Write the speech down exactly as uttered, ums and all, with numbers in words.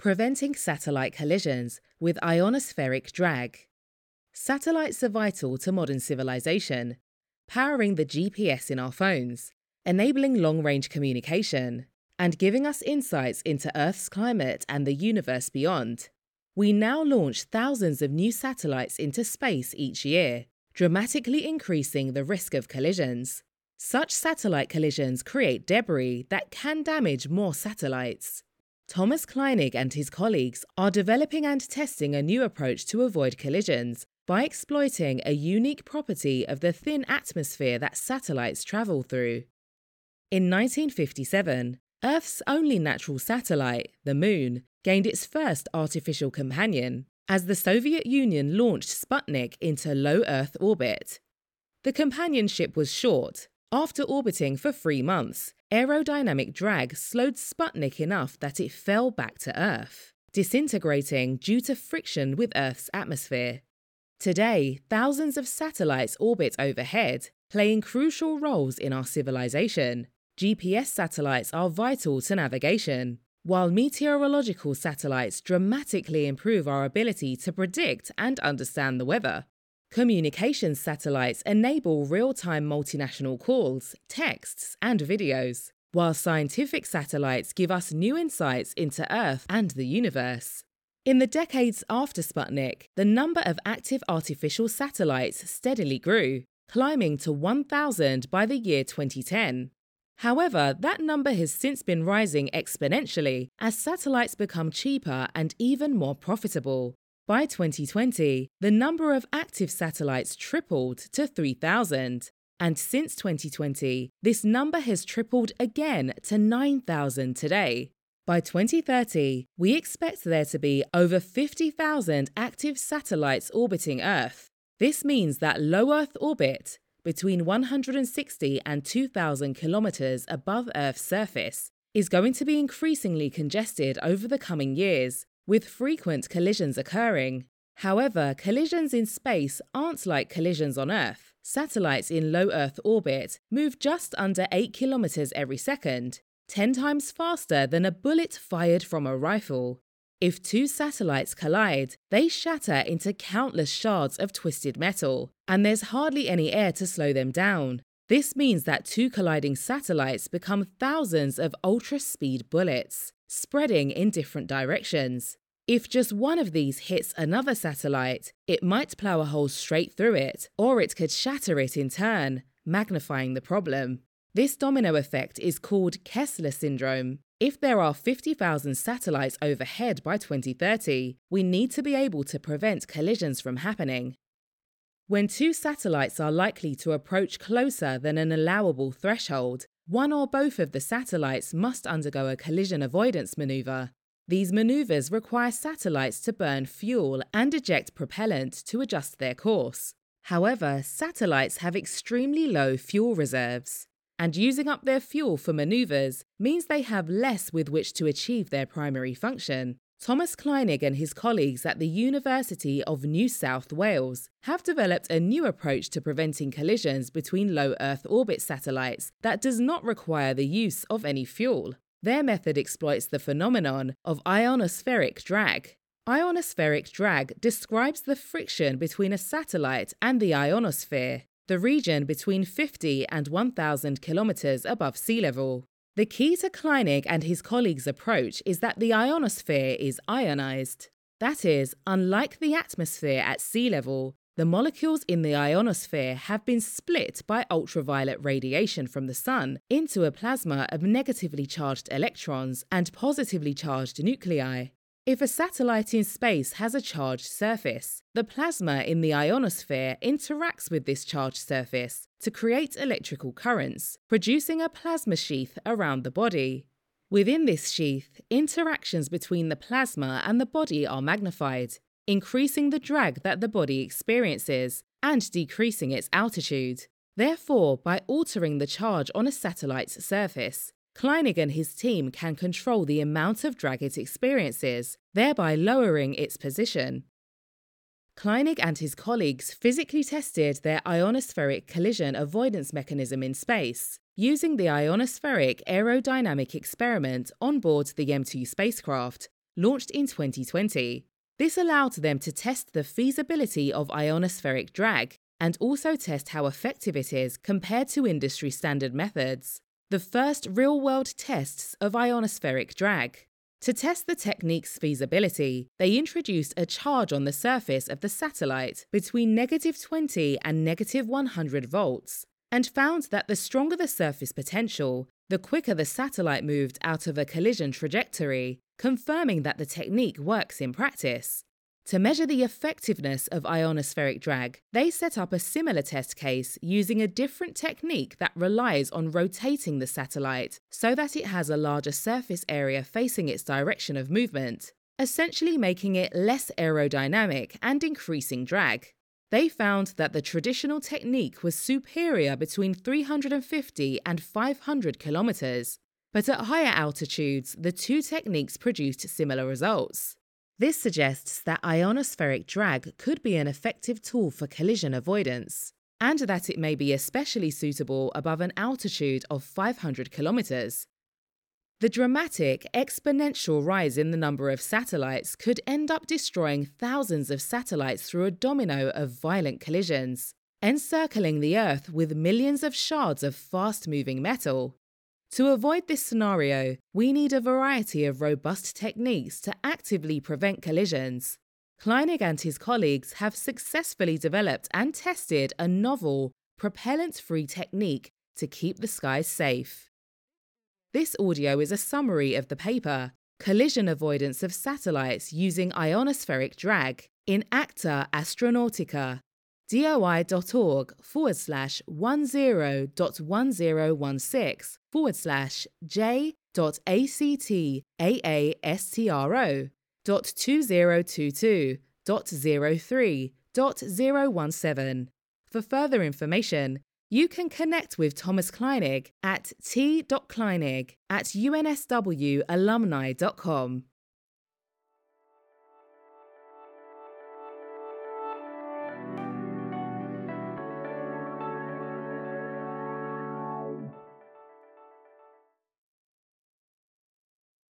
Preventing satellite collisions with ionospheric drag. Satellites are vital to modern civilization, powering the G P S in our phones, enabling long-range communication, and giving us insights into Earth's climate and the universe beyond. We now launch thousands of new satellites into space each year, dramatically increasing the risk of collisions. Such satellite collisions create debris that can damage more satellites. Thomas Kleinig and his colleagues are developing and testing a new approach to avoid collisions by exploiting a unique property of the thin atmosphere that satellites travel through. In nineteen fifty-seven, Earth's only natural satellite, the Moon, gained its first artificial companion as the Soviet Union launched Sputnik into low Earth orbit. The companionship was short. After orbiting for three months, aerodynamic drag slowed Sputnik enough that it fell back to Earth, disintegrating due to friction with Earth's atmosphere. Today, thousands of satellites orbit overhead, playing crucial roles in our civilization. G P S satellites are vital to navigation, while meteorological satellites dramatically improve our ability to predict and understand the weather. Communications satellites enable real-time multinational calls, texts, and videos, while scientific satellites give us new insights into Earth and the universe. In the decades after Sputnik, the number of active artificial satellites steadily grew, climbing to one thousand by the year twenty ten. However, that number has since been rising exponentially as satellites become cheaper and even more profitable. By twenty twenty, the number of active satellites tripled to three thousand, and since twenty twenty, this number has tripled again to nine thousand today. By twenty thirty, we expect there to be over fifty thousand active satellites orbiting Earth. This means that low Earth orbit, between one hundred sixty and two thousand kilometers above Earth's surface, is going to be increasingly congested over the coming years, with frequent collisions occurring. However, collisions in space aren't like collisions on Earth. Satellites in low Earth orbit move just under eight kilometers every second, ten times faster than a bullet fired from a rifle. If two satellites collide, they shatter into countless shards of twisted metal, and there's hardly any air to slow them down. This means that two colliding satellites become thousands of ultra-speed bullets, spreading in different directions. If just one of these hits another satellite, it might plow a hole straight through it, or it could shatter it in turn, magnifying the problem. This domino effect is called Kessler syndrome. If there are fifty thousand satellites overhead by twenty thirty, we need to be able to prevent collisions from happening. When two satellites are likely to approach closer than an allowable threshold, one or both of the satellites must undergo a collision avoidance maneuver. These maneuvers require satellites to burn fuel and eject propellant to adjust their course. However, satellites have extremely low fuel reserves, and using up their fuel for maneuvers means they have less with which to achieve their primary function. Thomas Kleinig and his colleagues at the University of New South Wales have developed a new approach to preventing collisions between low Earth orbit satellites that does not require the use of any fuel. Their method exploits the phenomenon of ionospheric drag. Ionospheric drag describes the friction between a satellite and the ionosphere, the region between fifty and one thousand kilometers above sea level. The key to Kleinig and his colleagues' approach is that the ionosphere is ionized. That is, unlike the atmosphere at sea level, the molecules in the ionosphere have been split by ultraviolet radiation from the sun into a plasma of negatively charged electrons and positively charged nuclei. If a satellite in space has a charged surface, the plasma in the ionosphere interacts with this charged surface to create electrical currents, producing a plasma sheath around the body. Within this sheath, interactions between the plasma and the body are magnified, increasing the drag that the body experiences and decreasing its altitude. Therefore, by altering the charge on a satellite's surface, Kleinig and his team can control the amount of drag it experiences, thereby lowering its position. Kleinig and his colleagues physically tested their ionospheric collision avoidance mechanism in space, using the ionospheric aerodynamic experiment on board the M two spacecraft, launched in twenty twenty. This allowed them to test the feasibility of ionospheric drag and also test how effective it is compared to industry standard methods, the first real-world tests of ionospheric drag. To test the technique's feasibility, they introduced a charge on the surface of the satellite between negative twenty and negative one hundred volts, and found that the stronger the surface potential, the quicker the satellite moved out of a collision trajectory, confirming that the technique works in practice. To measure the effectiveness of ionospheric drag, they set up a similar test case using a different technique that relies on rotating the satellite so that it has a larger surface area facing its direction of movement, essentially making it less aerodynamic and increasing drag. They found that the traditional technique was superior between three hundred fifty and five hundred kilometers, but at higher altitudes, the two techniques produced similar results. This suggests that ionospheric drag could be an effective tool for collision avoidance, and that it may be especially suitable above an altitude of five hundred kilometers. The dramatic, exponential rise in the number of satellites could end up destroying thousands of satellites through a domino of violent collisions, encircling the Earth with millions of shards of fast-moving metal. To avoid this scenario, we need a variety of robust techniques to actively prevent collisions. Kleinig and his colleagues have successfully developed and tested a novel, propellant-free technique to keep the skies safe. This audio is a summary of the paper, Collision Avoidance of Satellites Using Ionospheric Drag, in Acta Astronautica, doi.org forward slash ten.1016 forward slash j.actaastro.2022.03.017. For further information, you can connect with Thomas Kleinig at t.kleinig at u n s w alumni dot com.